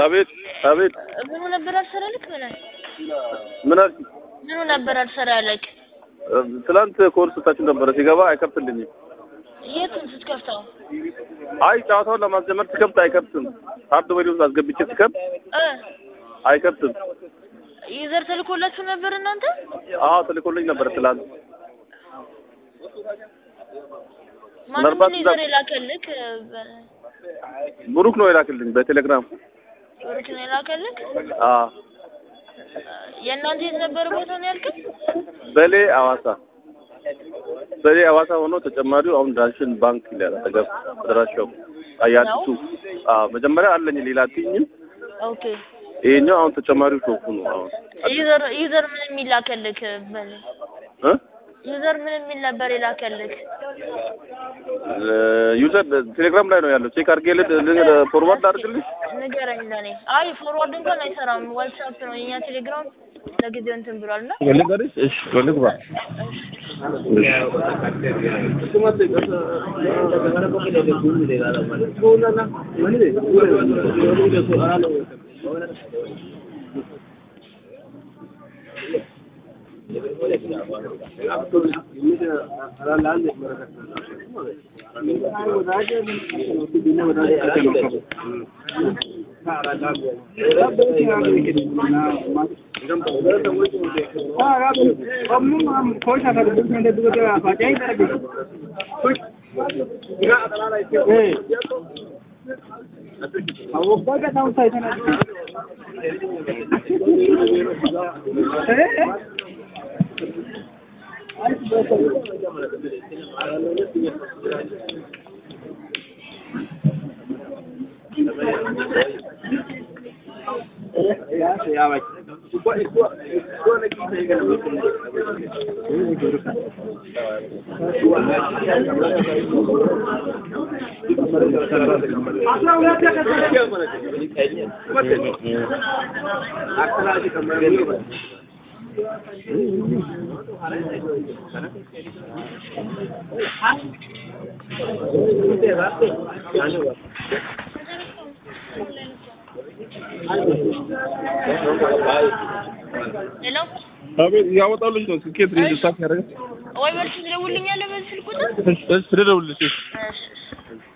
አቤት አቤት ምኑ ነበር አልሰራልክ ምን አልክ ምኑ ነበር አልሰራልክ ትላንት ኮርስ ታችን ነበር ሲገባ አይከፍትልኝም የቱን ስትከፍተው አይ ጫዋታውን ለማስጀመር ትከፍት አይከፍትም ሃርድዌር ውስጥ አስገብቼ ትከፍት አይከፍትም ዩዘር ተልኮላችሁ ነበር እናንተ አዎ ተልኮልኝ ነበር ትላንት ማን ዩዘር ይላከልክ ብሩክ ነው ይላክልኝ በቴሌግራም ብሩክ ነው ይላከልክ የእናንተ የት ነበር ቦታው ነው ያልከኝ በሌ አዋሳ ሆኖ ተጨማሪው አሁን ዳሽን ባንክ ይላል ተገብ ተደራሻው አያቱ መጀመሪያ አለኝ ሌላ ትኝም ኦኬ ይሄኛው አሁን ተጨማሪው ሾፉ ነው አሁን ዩዘር ምን የሚላከልክ ዩዘር ምን የሚል ነበር ይላከልክ ዩዘር ቴሌግራም ላይ ነው ያለው ቼክ አድርጌልህ ፎርዋርድ አድርግልኝ ንገረኝ ለኔ አይ ፎርዋርድ እንኳን አይሰራም ዋትስአፕ ነው የኛ ቴሌግራም ለጊዜው እንትን ብሏልና ልንገርሽ እሺ ልግባ ሄሎ አቤት ያወጣልኝ ነው ስልኬት ሪጅስተር ያደረገ ወይ በልሽ ደውልልኛለህ በዚህ ስልክ ቁጥር እሺ ደውልልኝ እሺ